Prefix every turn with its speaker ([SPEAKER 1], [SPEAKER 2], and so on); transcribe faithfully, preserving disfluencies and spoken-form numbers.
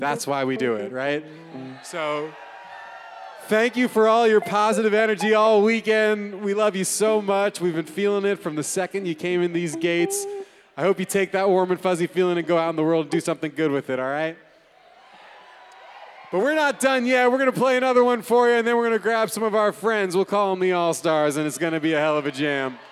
[SPEAKER 1] That's why we do it, right? So thank you for all your positive energy all weekend. We love you so much. We've been feeling it from the second you came in these gates. I hope you take that warm and fuzzy feeling and go out in the world and do something good with it, all right? But we're not done yet. We're going to play another one for you, and then we're going to grab some of our friends. We'll call them the All-Stars, and it's going to be a hell of a jam.